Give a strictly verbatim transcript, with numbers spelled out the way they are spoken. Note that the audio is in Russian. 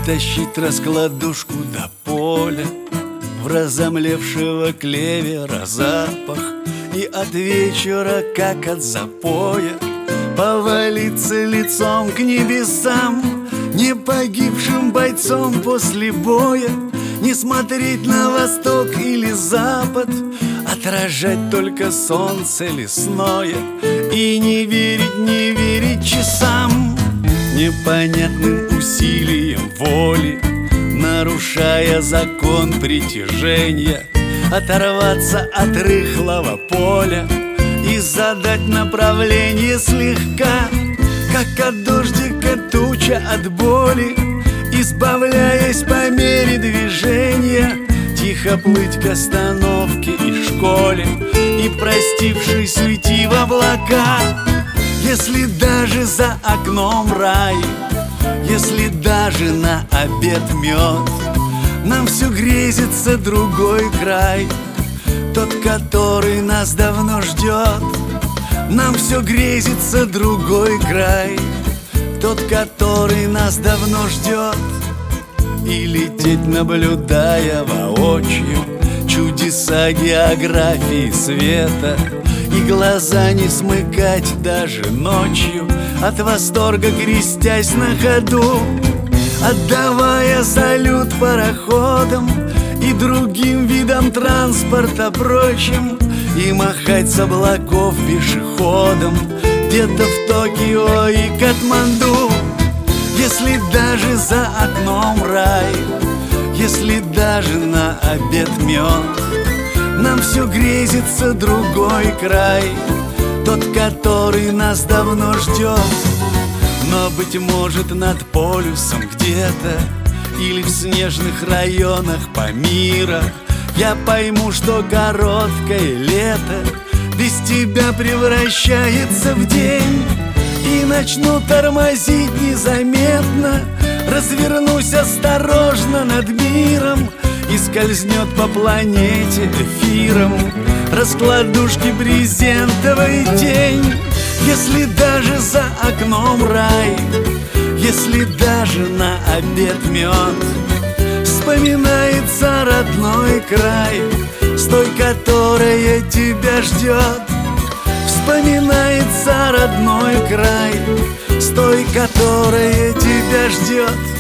Дотащить раскладушку до поля, в разомлевшего клевера запах, и от вечера, как от запоя, повалиться лицом к небесам, не погибшим бойцом после боя, не смотреть на восток или запад, отражать только солнце лесное, и не верить, не верить часам, непонятным усилием воли, нарушая закон притяжения, оторваться от рыхлого поля и задать направление слегка, как от дождика туча от боли, избавляясь по мере движения, тихо плыть к остановке и школе, и, простившись, уйти в облака. Если даже за окном рай, если даже на обед мед, нам все грезится другой край, тот, который нас давно ждет. Нам все грезится другой край, тот, который нас давно ждет. И лететь, наблюдая воочию чудеса географии света, и глаза не смыкать даже ночью, от восторга крестясь на ходу, отдавая салют пароходам и другим видам транспорта прочим, и махать с облаков пешеходам где-то в Токио и Катманду. Если даже за окном рай, если даже на обед мед, нам все грезится другой край, тот, который нас давно ждет. Но, быть может, над полюсом где-то или в снежных районах Памира я пойму, что короткое лето без тебя превращается в день, и начну тормозить незаметно, развернусь осторожно над миром, и скользнет по планете эфиром раскладушки брезентовой тень. Если даже за окном рай, если даже на обед мед, вспоминается родной край, с той, которая тебя ждет. Вспоминается родной край, с той, которая тебя ждет.